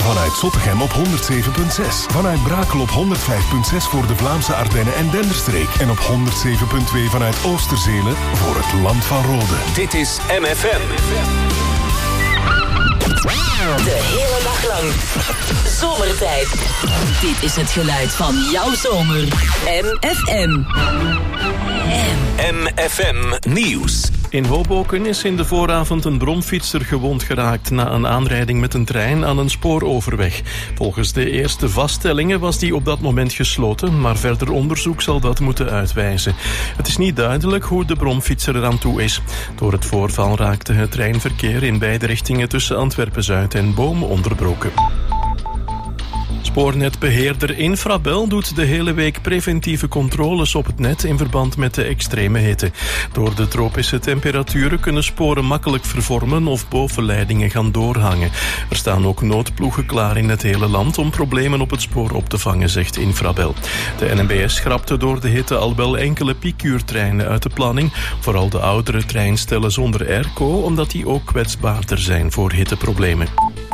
Vanuit Zottegem op 107.6. Vanuit Brakel op 105.6 voor de Vlaamse Ardennen en Denderstreek. En op 107.2 vanuit Oosterzelen voor het Land van Rode. Dit is MFM. De hele dag lang. Zomertijd. Dit is het geluid van jouw zomer. MFM. MFM Nieuws. In Hoboken is in de vooravond een bromfietser gewond geraakt na een aanrijding met een trein aan een spooroverweg. Volgens de eerste vaststellingen was die op dat moment gesloten, maar verder onderzoek zal dat moeten uitwijzen. Het is niet duidelijk hoe de bromfietser eraan toe is. Door het voorval raakte het treinverkeer in beide richtingen tussen Antwerpen-Zuid en Boom onderbroken. Spoornetbeheerder Infrabel doet de hele week preventieve controles op het net in verband met de extreme hitte. Door de tropische temperaturen kunnen sporen makkelijk vervormen of bovenleidingen gaan doorhangen. Er staan ook noodploegen klaar in het hele land om problemen op het spoor op te vangen, zegt Infrabel. De NMBS schrapte door de hitte al wel enkele piekuurtreinen uit de planning. Vooral de oudere treinstellen zonder airco, omdat die ook kwetsbaarder zijn voor hitteproblemen.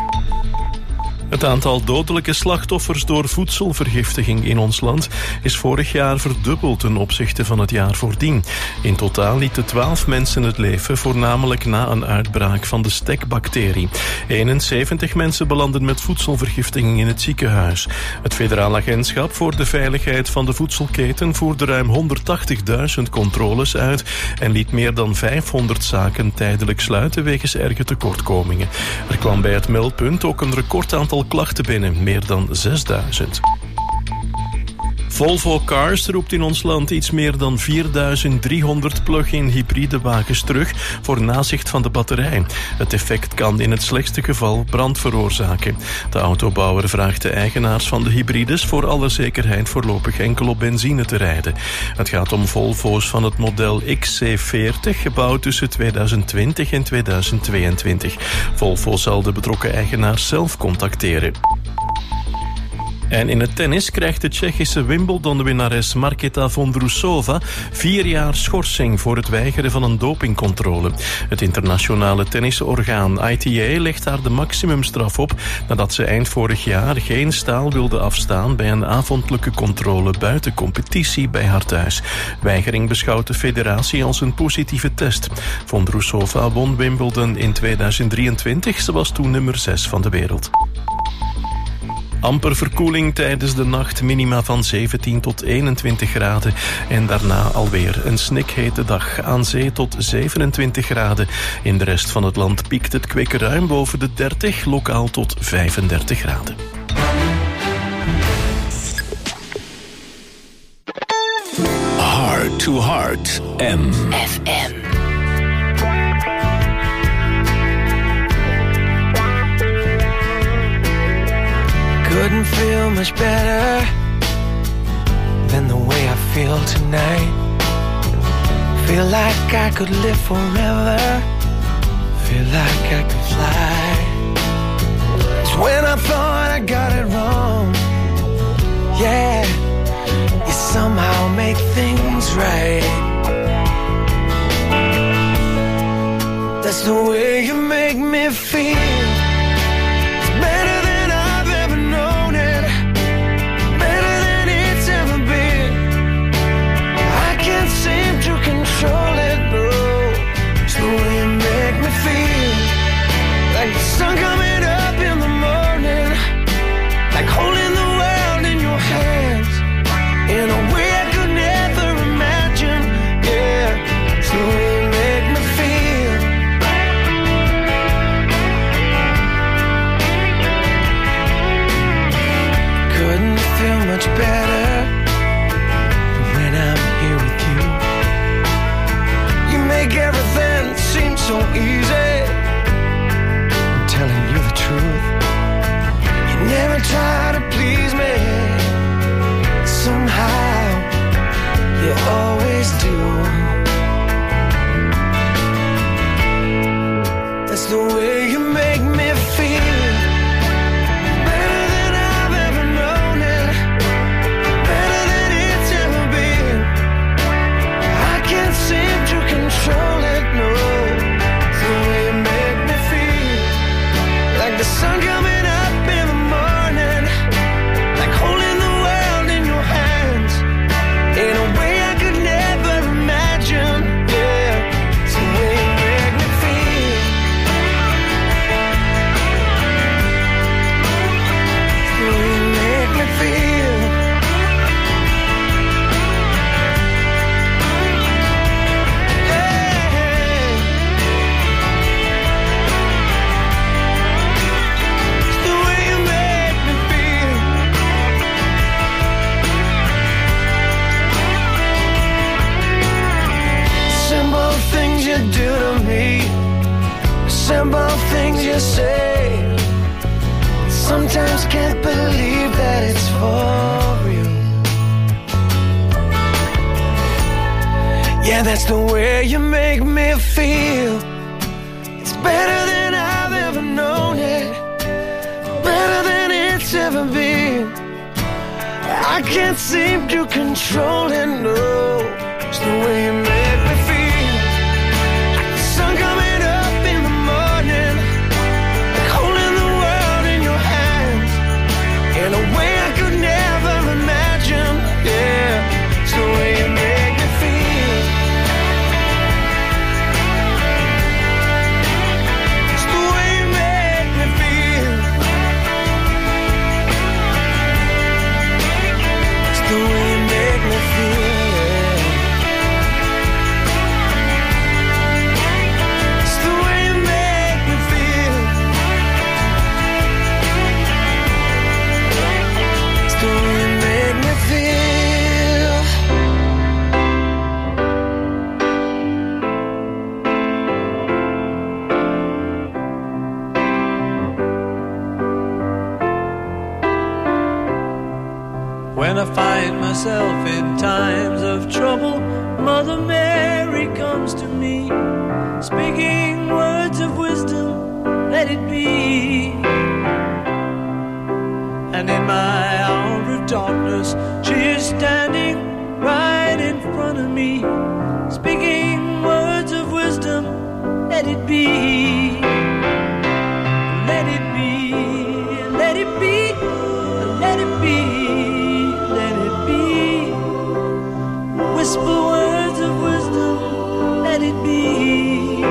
Het aantal dodelijke slachtoffers door voedselvergiftiging in ons land is vorig jaar verdubbeld ten opzichte van het jaar voordien. In totaal lieten 12 mensen het leven, voornamelijk na een uitbraak van de stekbacterie. 71 mensen belanden met voedselvergiftiging in het ziekenhuis. Het Federaal Agentschap voor de Veiligheid van de Voedselketen voerde ruim 180.000 controles uit en liet meer dan 500 zaken tijdelijk sluiten wegens erge tekortkomingen. Er kwam bij het meldpunt ook een recordaantal klachten binnen, meer dan 6000. Volvo Cars roept in ons land iets meer dan 4300 plug-in hybride wagens terug voor nazicht van de batterij. Het effect kan in het slechtste geval brand veroorzaken. De autobouwer vraagt de eigenaars van de hybrides voor alle zekerheid voorlopig enkel op benzine te rijden. Het gaat om Volvo's van het model XC40, gebouwd tussen 2020 en 2022. Volvo zal de betrokken eigenaars zelf contacteren. En in het tennis krijgt de Tsjechische Wimbledon-winnares Marketa Vondrousova 4 jaar schorsing voor het weigeren van een dopingcontrole. Het internationale tennisorgaan ITA legt haar de maximumstraf op nadat ze eind vorig jaar geen staal wilde afstaan bij een avondelijke controle buiten competitie bij haar thuis. Weigering beschouwt de federatie als een positieve test. Vondrousova won Wimbledon in 2023. Ze was toen nummer 6 van de wereld. Amper verkoeling tijdens de nacht, minima van 17 tot 21 graden. En daarna alweer een snikhete dag, aan zee tot 27 graden. In de rest van het land piekt het kwik ruim boven de 30, lokaal tot 35 graden. Heart to Heart, MFM. Couldn't feel much better than the way I feel tonight. Feel like I could live forever. Feel like I could fly. It's when I thought I got it wrong. Yeah, you somehow make things right. That's the way you make me feel. It's better than seem to control it, no. It's the way you make me feel. Like the sun coming up in the morning. Like holding the world in your hands. In a way I could never imagine. sometimes can't believe that it's for real. Yeah, that's the way you make me feel. It's better than I've ever known it, better than it's ever been. I can't seem to control it, no. It's the way you make me feel. Like the sun coming up in the morning, like holding the world in your hands in a way I could never imagine. Yeah, it's the way you make me feel. It's the way you make me feel. It's the way you make me feel. When I find myself in times of trouble, Mother Mary comes to me, speaking words of wisdom, let it be. And in my hour of darkness, she is standing right in front of me, speaking words of wisdom, let it be. Let it be, let it be, let it be. Whisper words of wisdom, let it be.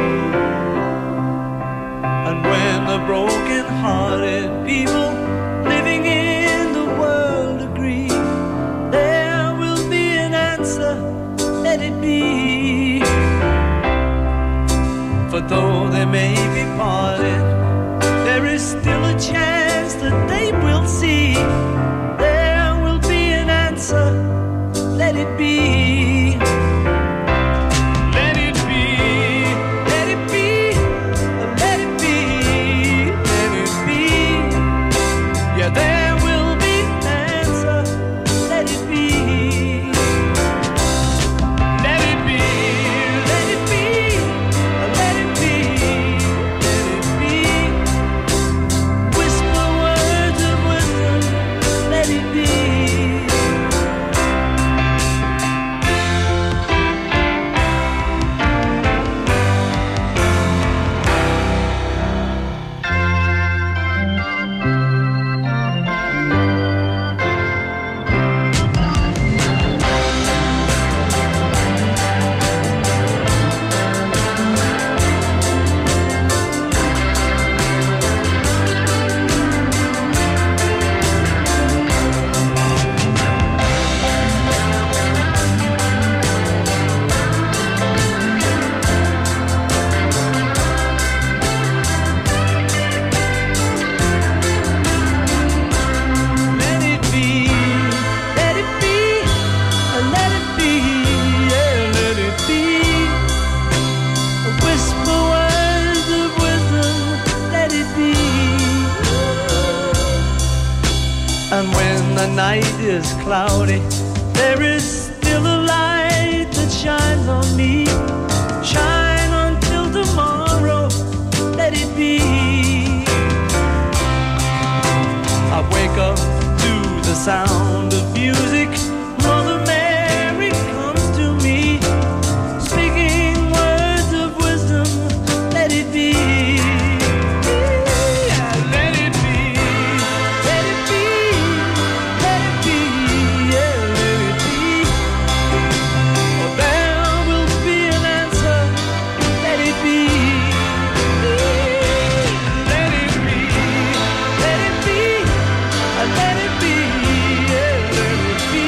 And when the broken-hearted people living in the world agree, there will be an answer, let it be. For though they may be parted, there is still a chance that they will see. There will be an answer, let it be. Let it be, let it be, let it be, let it be. Yeah, there will be an answer, let it be. Let it be, let it be, let it be, let it be. Whisper words of wisdom, let it be. Night is cloudy, there is still a light that shines on me. Shine until tomorrow, let it be. I wake up to the sound of music. Mother Mary comes to me, speaking words of wisdom, let it be. Let it be.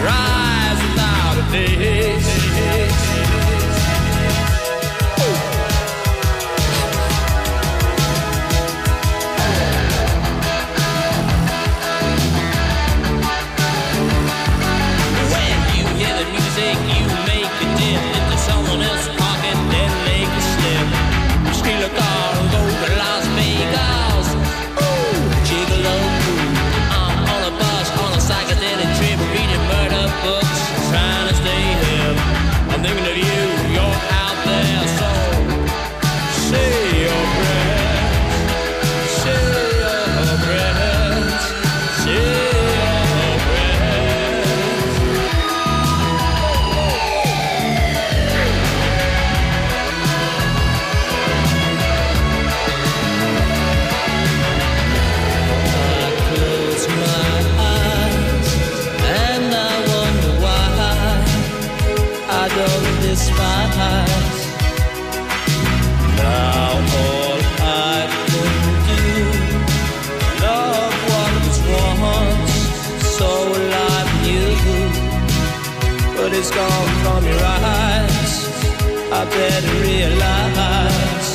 rise without a face. When you hear the music, you make a dip into someone else's pocket, then make a slip. Steal a car and go to Las Vegas. Ooh, gigolo. I'm on a bus, on a psychedelic trip, reading murder books, trying to stay hip. I'm thinking of you, you're out there, so say your prayers, say your prayers, say your prayers. I close my eyes and I wonder why I don't despise. Now all I can do, love what was once so alive in you, but it's gone from your eyes. I better realize.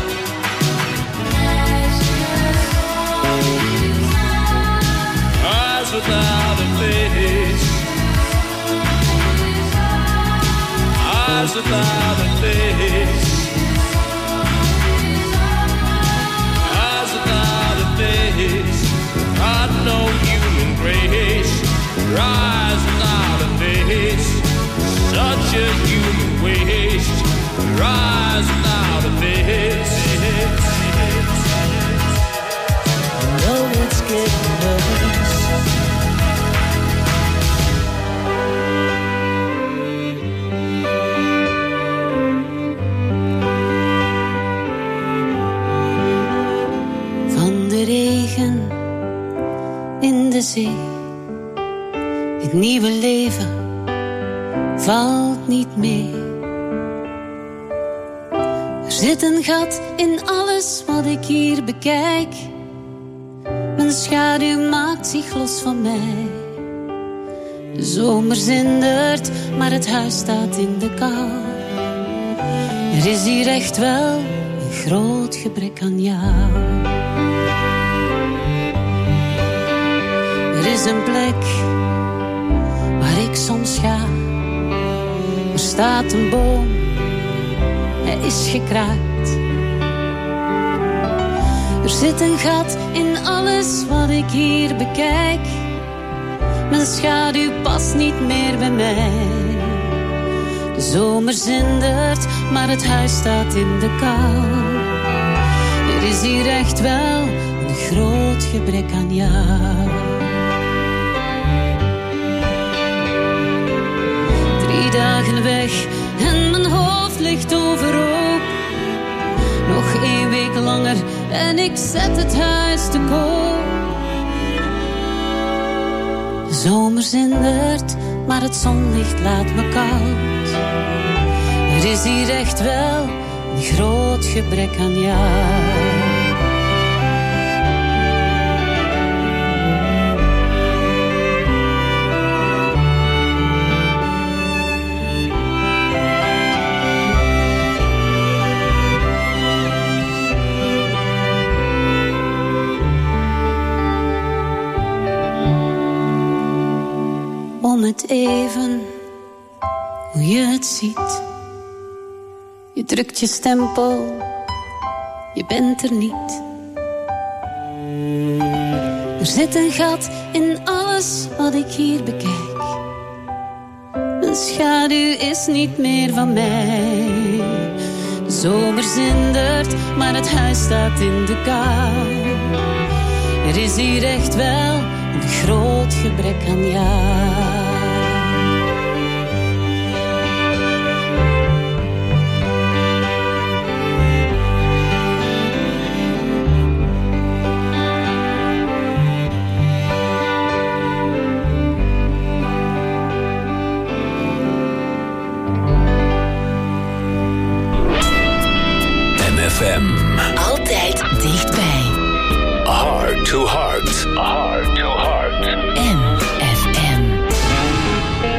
Eyes without a face. Eyes without a face. Eyes without a face. Got no human grace. Eyes without a face. Such a human waste. Eyes without a face. I know it's getting worse. Van de regen in de zee, het nieuwe leven valt niet mee. Er zit een gat in alles wat ik hier bekijk. Mijn schaduw maakt zich los van mij. De zomer zindert, maar het huis staat in de kou. Er is hier echt wel een groot gebrek aan jou. Er is een plek waar ik soms ga. Er staat een boom, hij is gekraakt. Er zit een gat in alles wat ik hier bekijk. Mijn schaduw past niet meer bij mij. De zomer zindert, maar het huis staat in de kou. Er is hier echt wel een groot gebrek aan jou. 3 dagen weg en mijn hoofd ligt overhoop. Nog 1 week langer en ik zet het huis te koop. De zomer zindert, maar het zonlicht laat me koud. Er is hier echt wel een groot gebrek aan jou. Om het even, hoe je het ziet. Je drukt je stempel, je bent er niet. Er zit een gat in alles wat ik hier bekijk. Mijn schaduw is niet meer van mij. De zomer zindert, maar het huis staat in de kou. Er is hier echt wel een groot gebrek aan jou. MFM. Altijd dichtbij. Heart to heart. Heart to heart. MFM.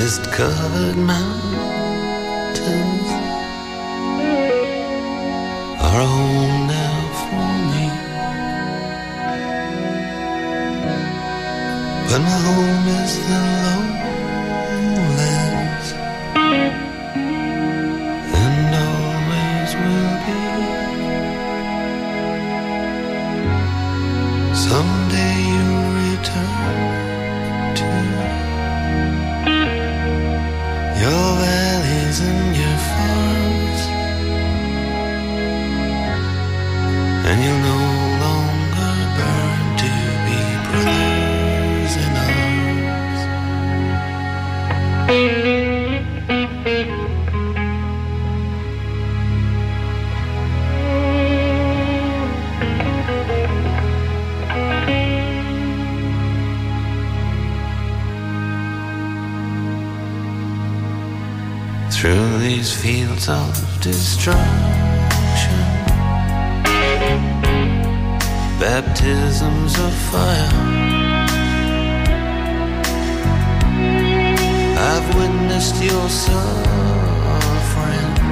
mist-covered mountains are a home now for me. But my home is the lowlands, and always will be. Someday you'll return to your valleys and your farms, and you'll no longer burn to be brothers in arms. Through these fields of destruction, baptisms of fire, I've witnessed your suffering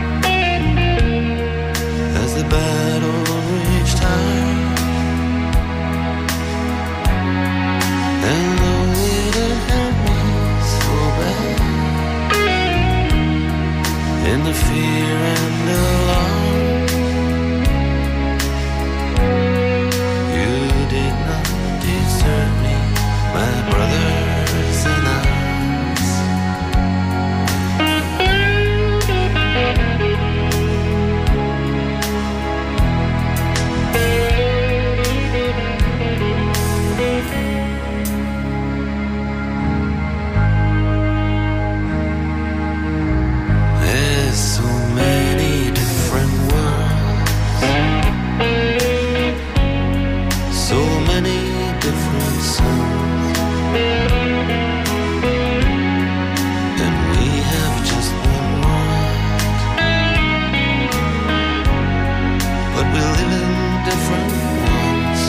as the battle reached high. And though it hurt me so bad, in the fear and alarm, you did not desert me, my brothers in arms. There's so many different worlds, so many different suns, and we have just one world, but we live in different ones.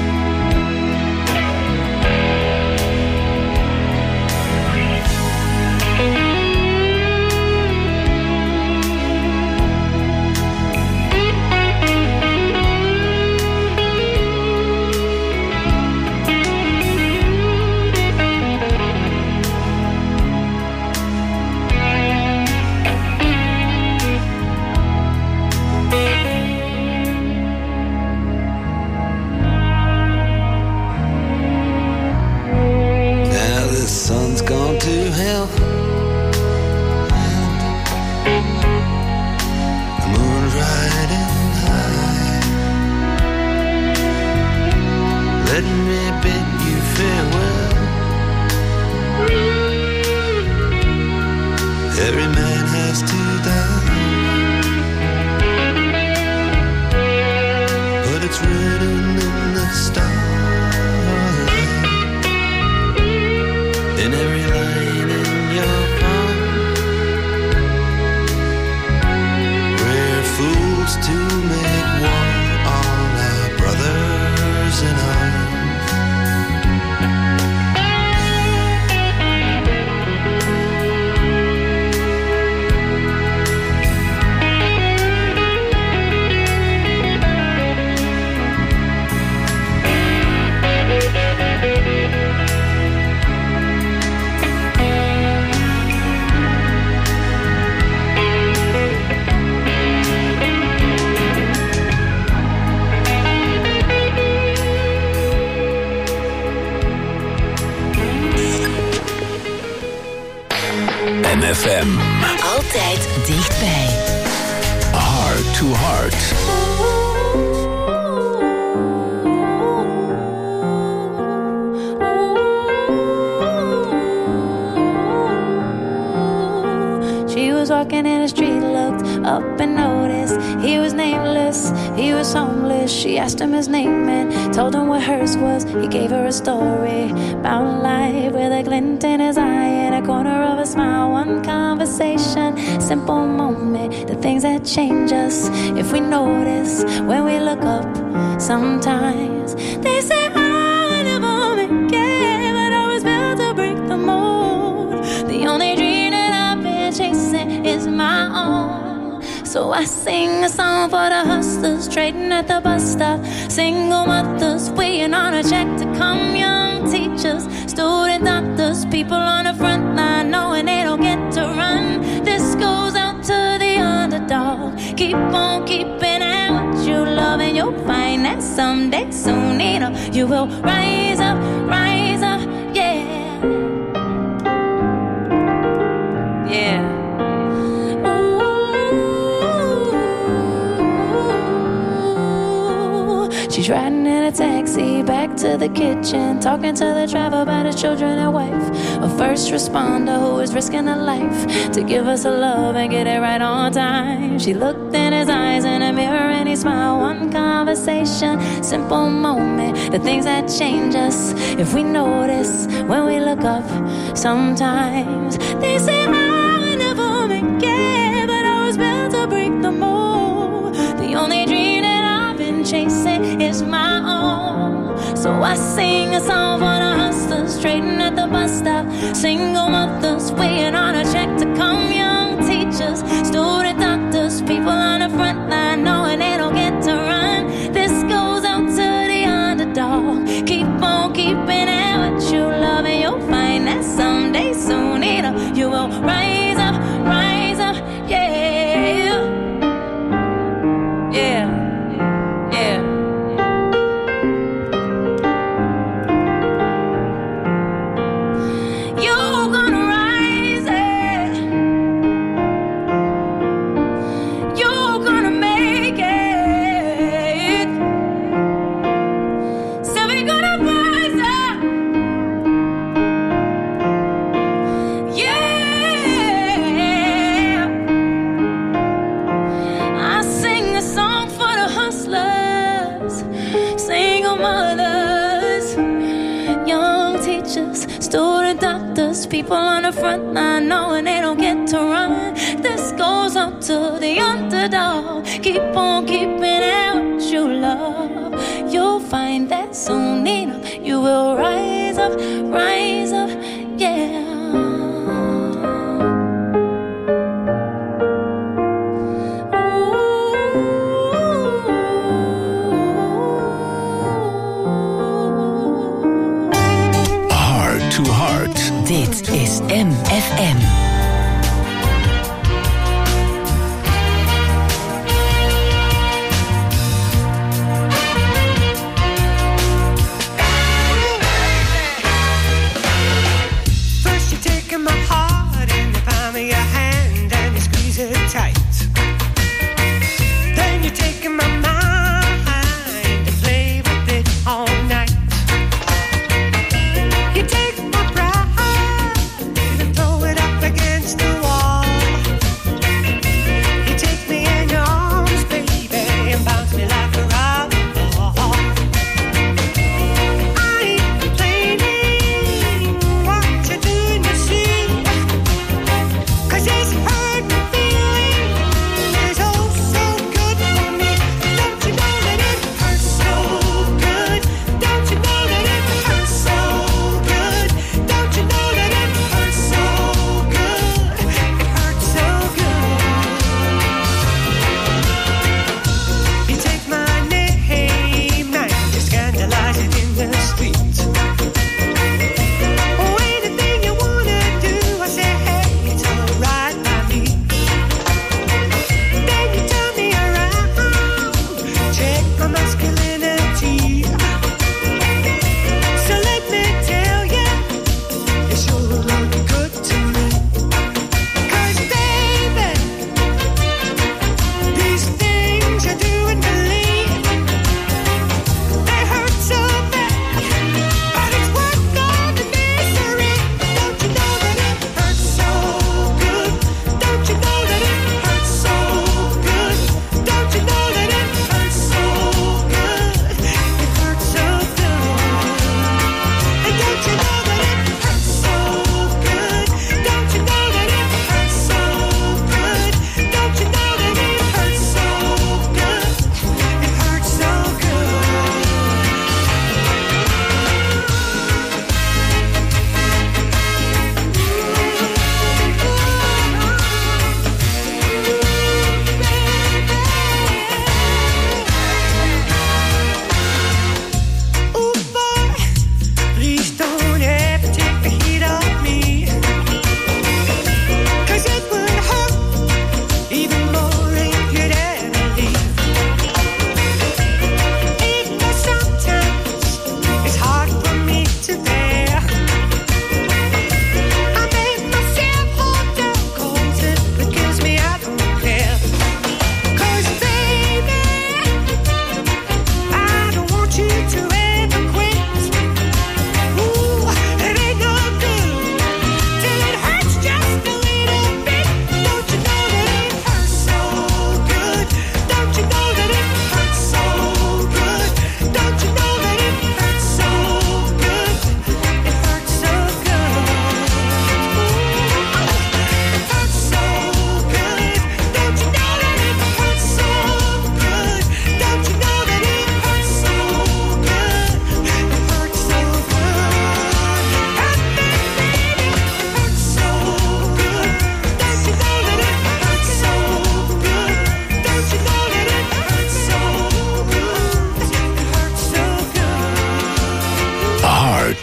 Now the sun's gone to hell, and the moon's riding high. Let me bid you farewell. Every man has to die, but it's written in the starlight, in every line in your palm. We're fools to make war on our brothers in arms. MFM. Altijd dichtbij. Heart to Heart. She was walking in the street, looked up and noticed he was nameless, he was homeless. She asked him his name and told him what hers was. He gave her a story about life with a glint in his eye and a corner of a smile. One conversation, simple moment, the things that change us if we notice when we look up. Sometimes they say I never make it, but I was built to break the mold. The only So I sing a song for the hustlers trading at the bus stop, single mothers waiting on a check to come, young teachers, student doctors, people on the front line knowing they don't get to run. This goes out to the underdog. Keep on keeping at what you love, and you'll find that someday, soon enough, you will rise up, yeah. Yeah. Ooh. She's riding in a taxi back to the kitchen, talking to the driver about his children and wife. A first responder who is risking her life to give us a love and get it right on time. She looked in his eyes in a mirror and he smiled. One conversation, simple moment, the things that change us if we notice when we look up. Sometimes they say I never make it, but I was built to break the mold. The only dream that I've been chasing is my own. So I sing a song for the hustlers trading at the bus stop, single mothers waiting on a check to come, young teachers, student doctors, people on the front line knowing they don't get to run. This goes out to the underdog. Keep on keeping at what you love, and you'll find that someday, soon enough, you will rise up, yeah. Yeah, yeah. You're gonna rise, you're gonna make it. So we're gonna rise up, yeah. I sing a song for the hustlers, single mothers, young teachers, student doctors, people on the front line knowing they don't get to run. This goes up to the underdog. Keep on keeping at what you love. You'll find that soon enough you will rise up, yeah. Heart to Heart. Dit is MFM. First you're taking my heart in the palm of your hand and you squeeze it tight. Then you're taking my mind and play with it all night. You take my pride and throw it up against the wall. You take me in your arms, baby, and bounce me like a rock ball. I ain't complaining what you're doing, you see, 'cause it's hurt me feeling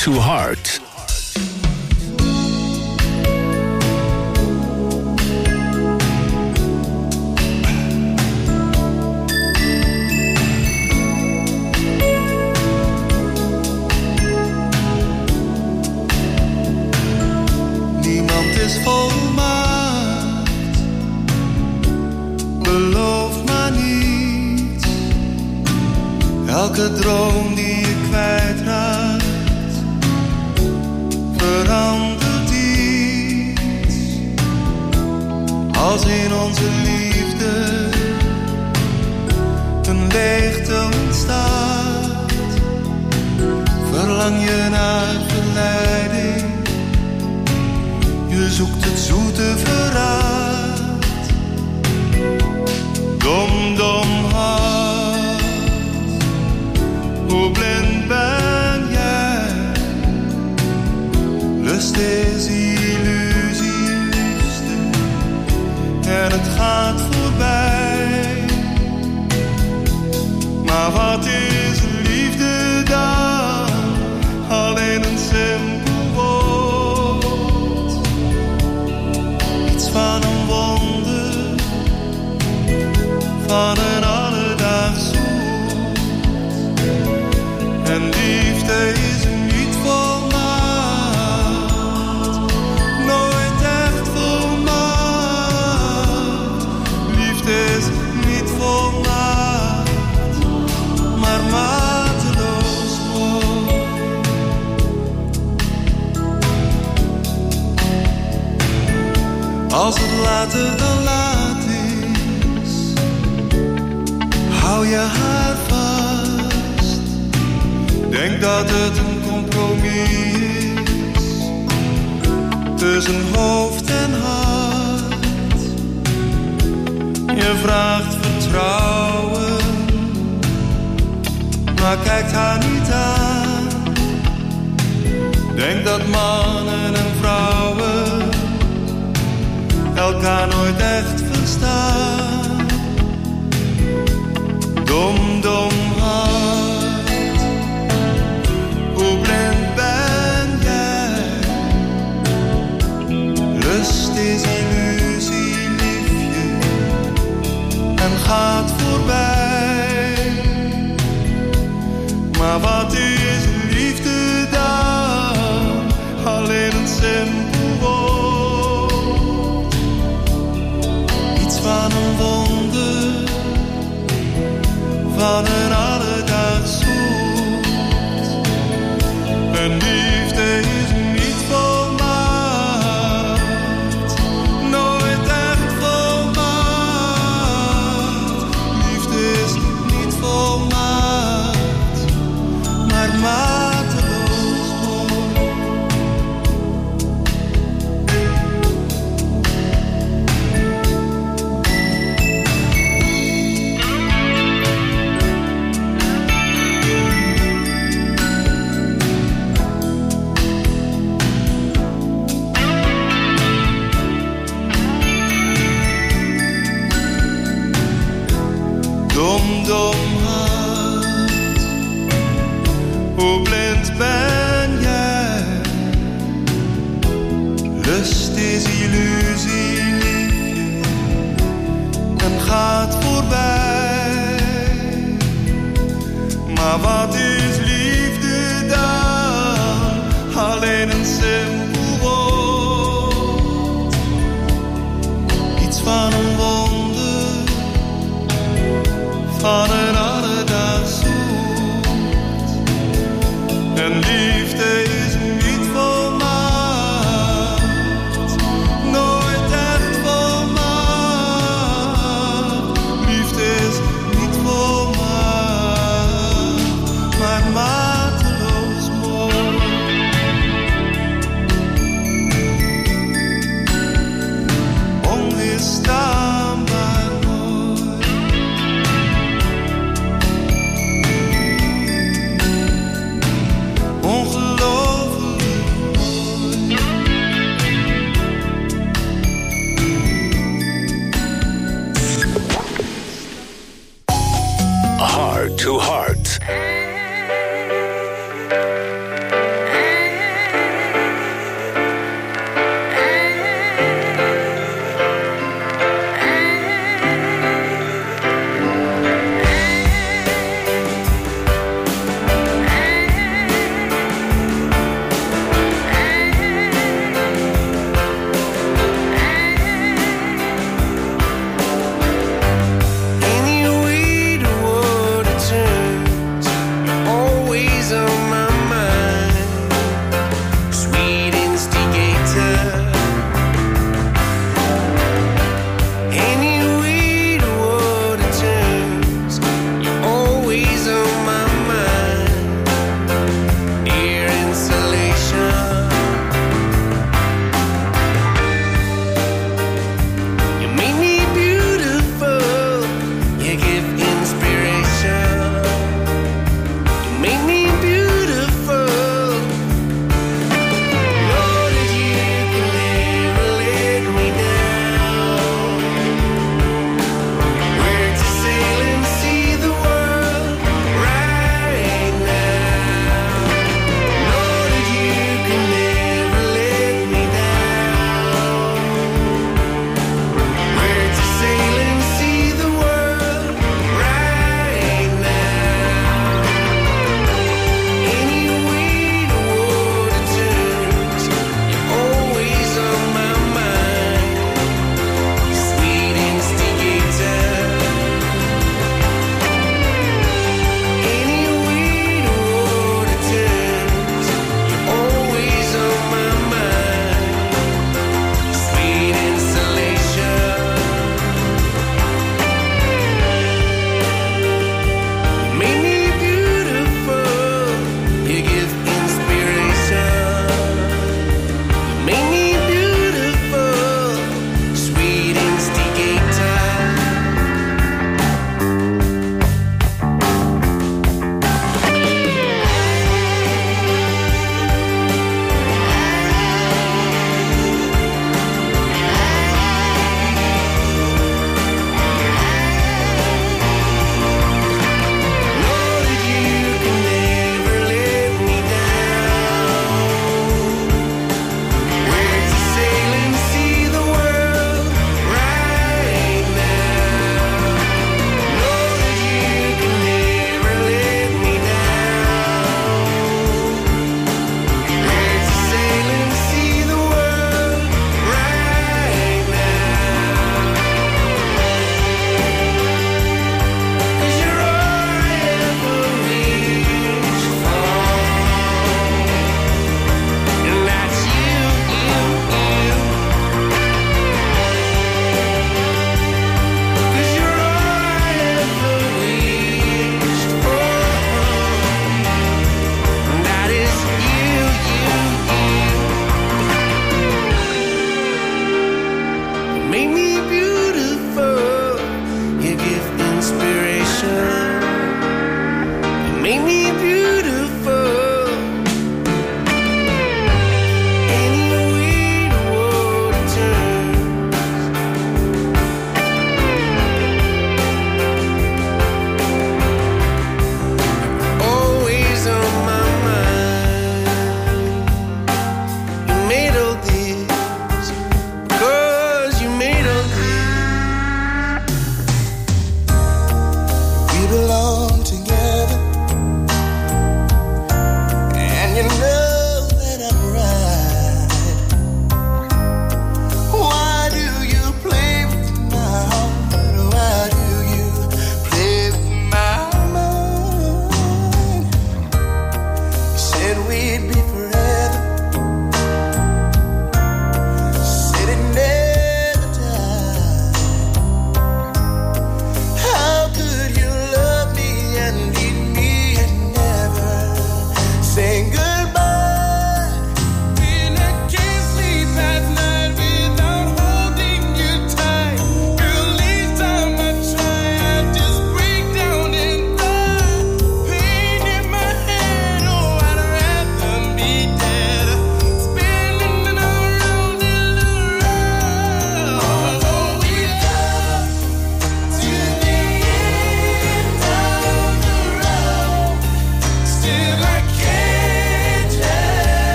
to Heart. Niemand is volmaakt, beloof maar niet. Elke droom die je kwijtraakt, verandert iets. Als in onze liefde een leegte ontstaat, verlang je naar verleiding. Je zoekt het zoete verraad. Dom, dom hart, hoe blind ben jij? Lust is illusie, liefste, en het gaat voorbij. Maar wat is liefde dan? Alleen een simpel woord, iets van een wonder, van een alledaags soort. En liefde is niet volmaakt, nooit echt volmaakt. Liefde is niet volmaakt, maar mateloos mooi. Als het later dan laat is, hou je haar vast. Denk dat het een compromis is tussen hoofd en hart. Je vraagt vertrouwen, maar kijkt haar niet aan. Denk dat mannen en vrouwen elkaar nooit echt verstaan. Dom, dom hart, hoe blind ben jij? Lust is illusie, liefje, en gaat voorbij. Maar wat is liefde dan? Alleen een simpel woord, iets van een wonder, van een alledaags soort. En liefde is niet volmaakt, nooit echt volmaakt. Liefde is niet volmaakt, maar mateloos mooi. Dom, dom hart, hoe blind ben jij? Lust is illusie, liefje, en gaat voorbij. Maar wat is liefde dan? Alleen een simpel woord, iets van een wonder, van een alledaags soort. En liefde is niet volmaakt, nooit echt volmaakt. Liefde is niet volmaakt, maar mateloos mooi. Onweerstaanbaar mooi. Heart to Heart.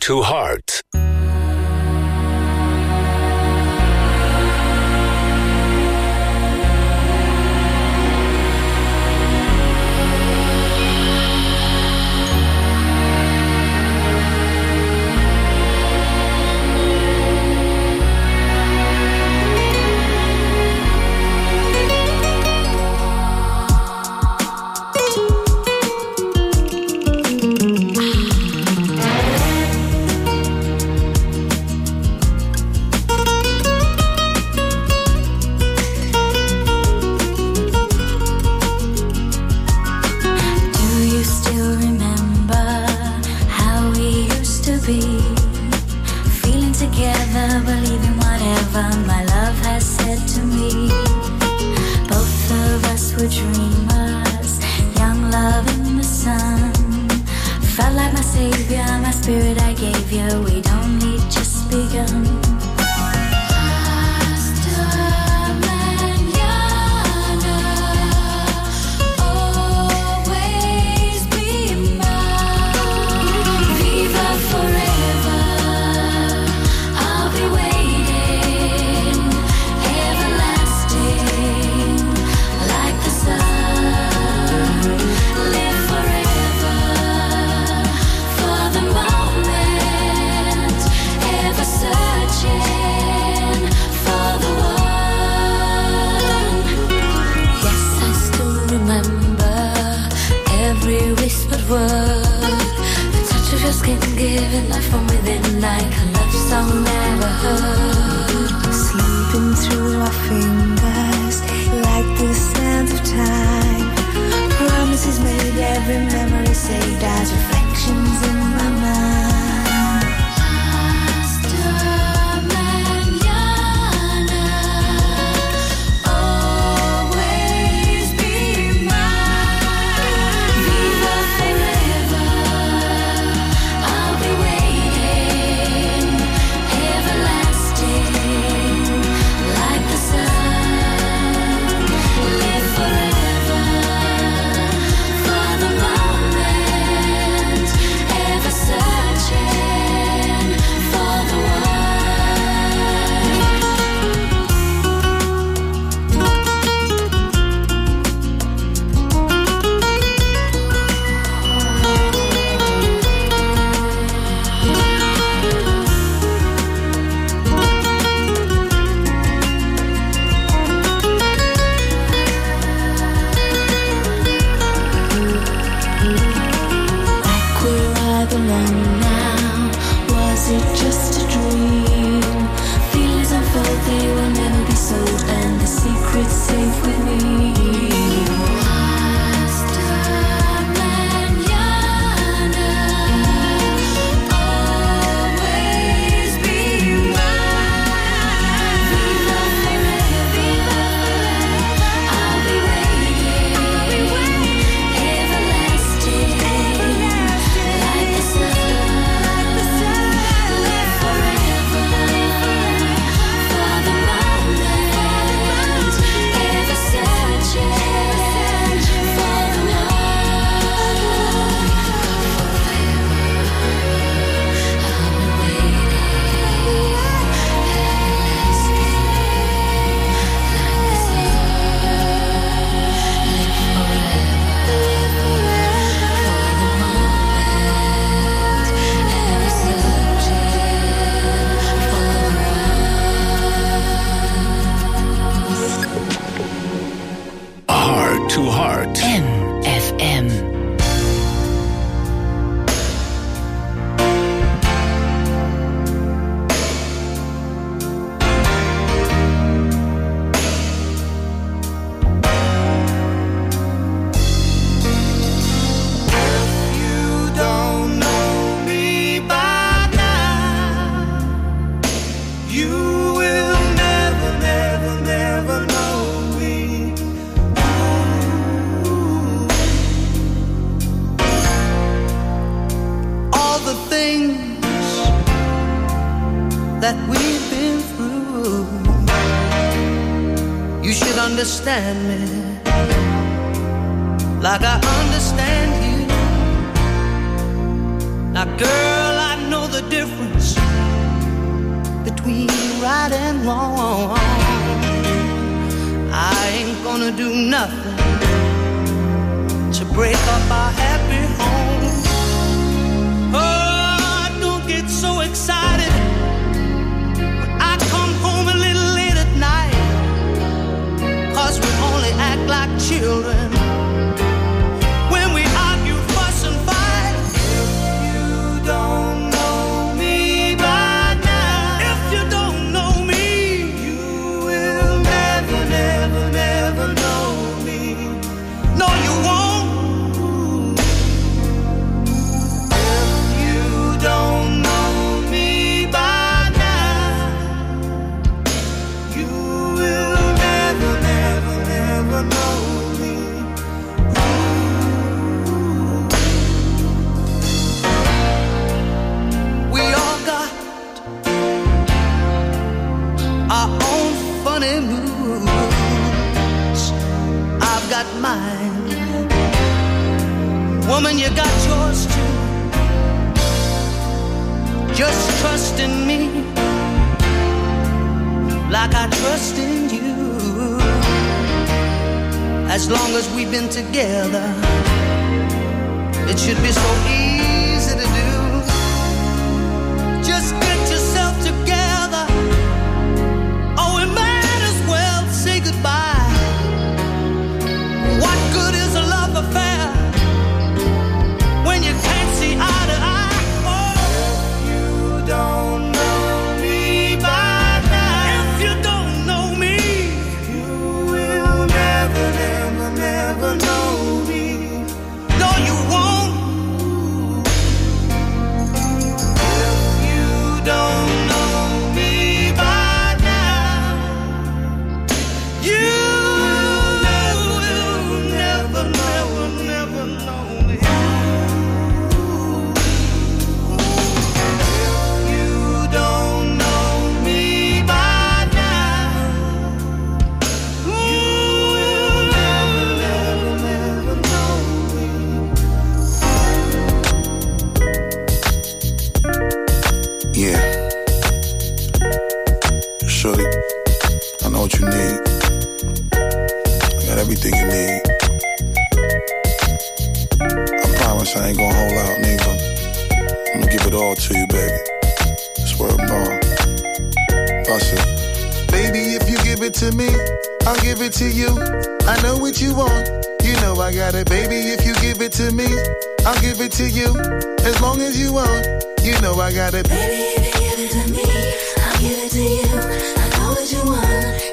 to Heart. that we've been through. You should understand me like I understand you. Now, girl, I know the difference wrong. I ain't gonna do nothing to break up our happy home. Oh, don't get so excited when I come home a little late at night, 'cause we only act like children when we argue, fuss and fight. If you don't know me by now, if you don't know me, you will never, never, never know me. No, you won't. Got mine. Woman, you got yours too. Just trust in me like I trust in you. As long as we've been together, it should be so easy to do. Just get yourself together. Oh, we might as well say goodbye. What good is a love affair when you can't see eye to eye? Oh, if you don't know me by now, if you don't know me, you will never, never, never know me. No, you won't. If you don't know me by now, you you need. I got everything you need. I promise I ain't gonna hold out, nigga. I'm gonna give it all to you, baby. Swear bond. Bust it. Baby, if you give it to me, I'll give it to you. I know what you want. You know I got it, baby. If you give it to me, I'll give it to you. As long as you want, you know I got it. Baby, if you give it to me, I'll give it to you. I know what you want.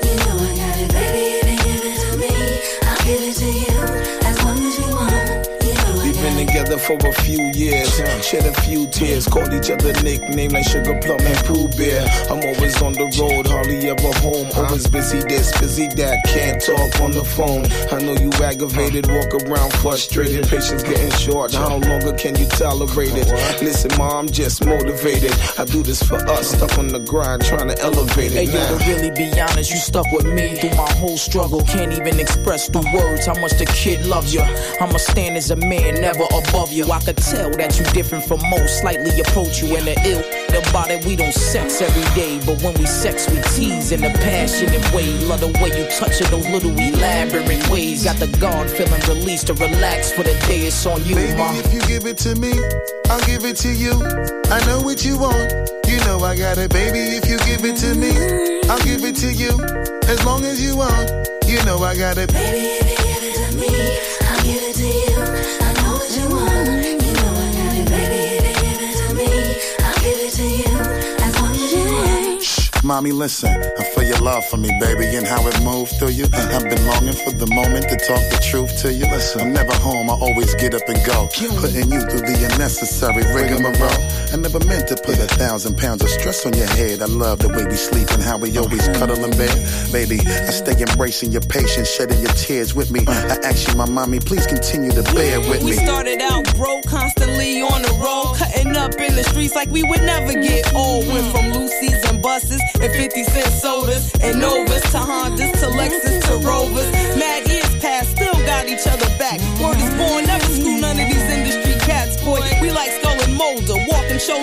Give it to you, as long as you want. You know we've been together for a few years, shed a few tears, called each other nicknames like Sugar Plum and Pooh Bear. I'm always on the road, hardly ever home. Always busy this, busy that, can't talk on the phone. I know you aggravated, walk around frustrated, patience getting short. How longer can you tolerate it? Listen, ma, I'm just motivated. I do this for us, stuck on the grind, trying to elevate it. Hey, yo, to really be honest, you stuck with me through my whole struggle. Can't even express through words how much the kid loves you. I'ma stand as a man, never above you. I could tell that you different from most, slightly approach you in the ill. About it, we don't sex every day, but when we sex, we tease in a passionate way. Love the way you touch it, those little elaborate ways. Got the guard feeling released to relax for the day. It's on you, baby, ma. If you give it to me, I'll give it to you. I know what you want. You know I got it, baby. If you give it to me, I'll give it to you. As long as you want, you know I got it. Baby, if you give it to me, I'll give it to you. I know what you want. You know I got it, baby. If you give it to me, I'll give it to you. As long as you want. Shh, mommy, listen. I feel your love for me, baby, and how it moved through you. I've been longing for the moment to talk the truth to you. Listen, I'm never home. I always get up and go, putting you through the unnecessary rigmarole. I never meant to put 1,000 pounds of stress on your head. I love the way we sleep and how we always cuddle in bed. Baby, I stay embracing your patience, shedding your tears with me. I ask you, my mommy, please continue to bear with me. We started out broke, constantly on the road, cutting up in the streets like we would never get old. Went from Lucy's and buses and 50-cent sodas and Novas to Hondas to Lexus to Rovers. Mad years past, still got each other back. Word is born, never screw none of these industry cats, boy. We like Skull and Molder, walking shoulder to shoulder.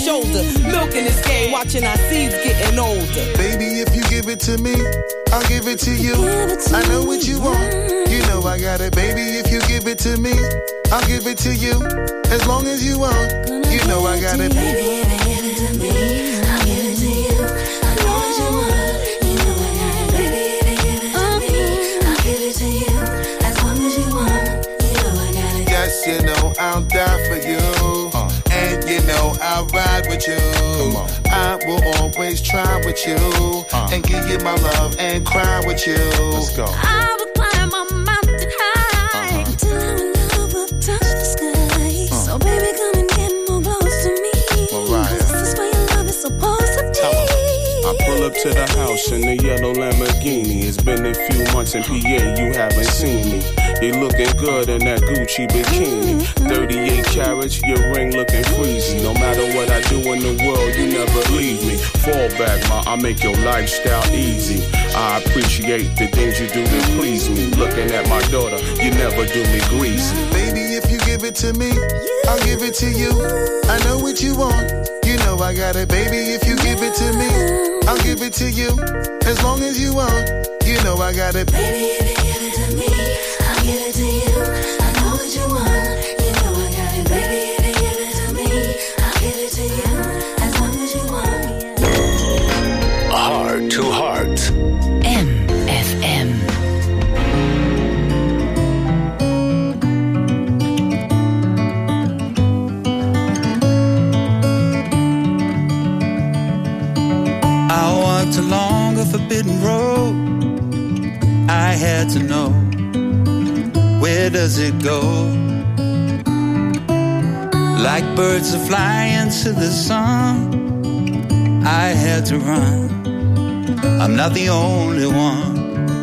shoulder. Milking this game, watching our seeds getting older. Baby, if you give it to me, I'll give it to you. I know what you want, you know I got it. Baby, if you give it to me, I'll give it to you. As long as you want, you know I got it. Baby, if you give it to me, I'll give it to you. I know what you want, you know I got it. Baby, if you give it to me, I'll give it to you. As long as you want, you know I got it. Yes, you know I'll die for you. And you know I'll ride with you. I will always try with you. And give you my love and cry with you. Let's go. I will climb a mountain high till our love will touch the sky. So baby, come and get more close to me. This is where your love is supposed to be. I pull up to the house in the yellow Lamborghini. It's been a few months in PA, you haven't seen me. You looking good in that Gucci bikini. 38 carats, your ring looking freezy. No matter what I do in the world, you never leave me. Fall back, ma, I make your lifestyle easy. I appreciate the things you do to please me. Looking at my daughter, you never do me greasy. Baby, if you give it to me, I'll give it to you. I know what you want, you know I got it. Baby, if you give it to me, I'll give it to you. As long as you want, you know I got it. Baby, if you give it to me, I'll give it to you. I know what you want, you know I got it. Baby, if you give it to me, I'll give it to you. As long as you want. Heart to Heart. MFM. I walked along a forbidden road. I had to know, where does it go? Like birds that fly into the sun, I had to run. I'm not the only one.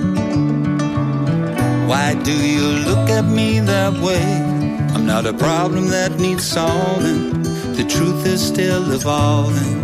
Why do you look at me that way? I'm not a problem that needs solving. The truth is still evolving.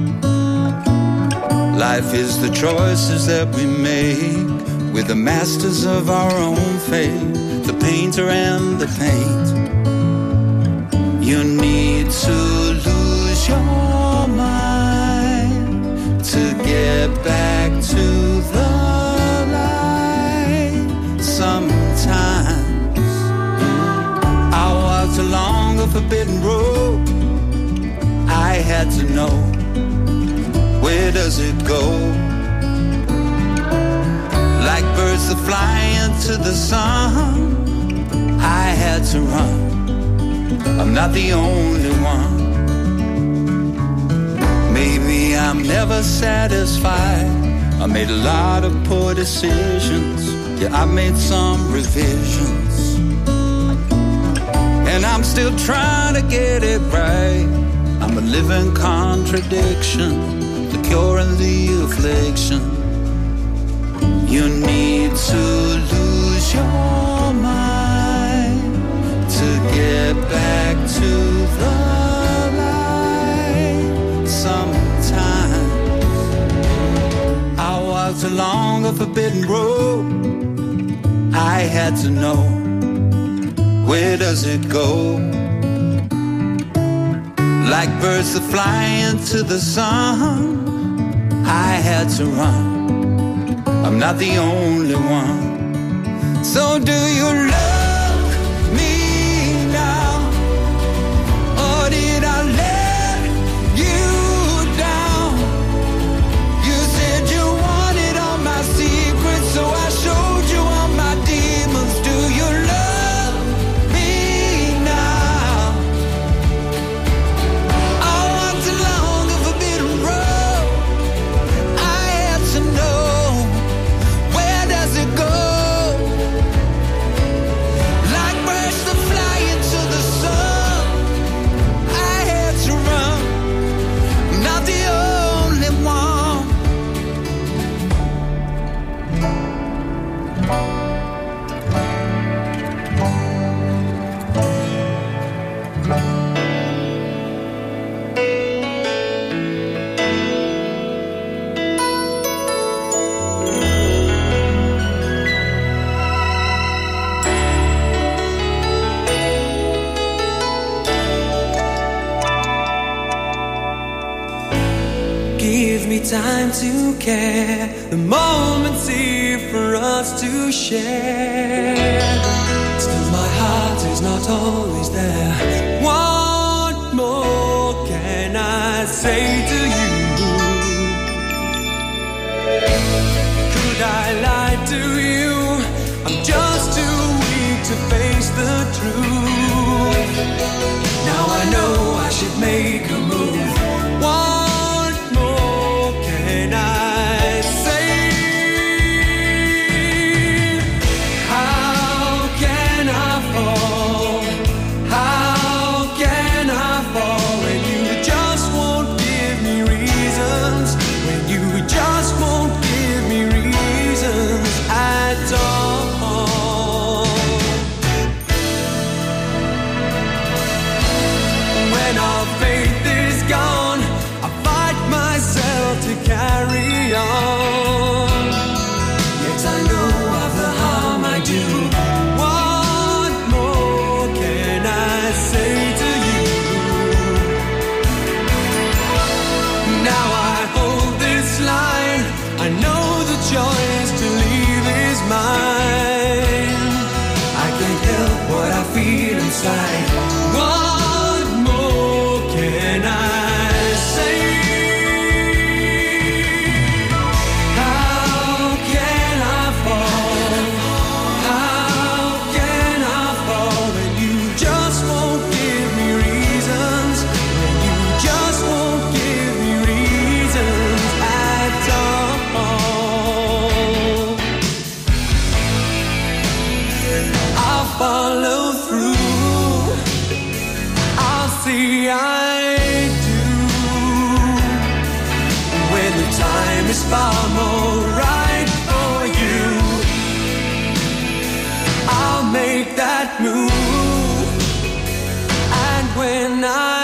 Life is the choices that we make. We're the masters of our own fate, the painter and the paint. You need to lose your mind to get back to the light. Sometimes I walked along a forbidden road. I had to know, where does it go? Like birds that fly into the sun, I had to run. I'm not the only one. Maybe I'm never satisfied. I made a lot of poor decisions. Yeah, I made some revisions. And I'm still trying to get it right. I'm a living contradiction, the cure and the affliction. You need to lose your mind to get back to the light. Sometimes I walked along a forbidden road. I had to know, where does it go? Like birds that fly into the sun, I had to run. I'm not the only one. So do you love me now? Or did I let you down? You said you wanted all my secrets, so I showed you all my demons. Do you love me now? I walked along a forbidden road. I had to know, where does it go? Like birds that fly into the sun, I had to run. I'm not the only one. me time to care. The moment's here for us to share. Still my heart is not always there. What more can I say to you? Could I lie to you? I'm just too weak to face the truth. Now I know I should make a move. What more can I say? How can I fall? How can I fall when you just won't give me reasons? When you just won't give me reasons at all. When our faith is gone, I fight myself to carry on. Yet I know of the harm I do. What more can I say to you? Now I hold this line. I know the choice to leave is mine. I can't help what I feel inside. What more can I say? How can I fall? How can I fall when you just won't give me reasons? When you just won't give me reasons at all. I'll follow through. I'll see I do. When the time is far more right for you, I'll make that move. And when I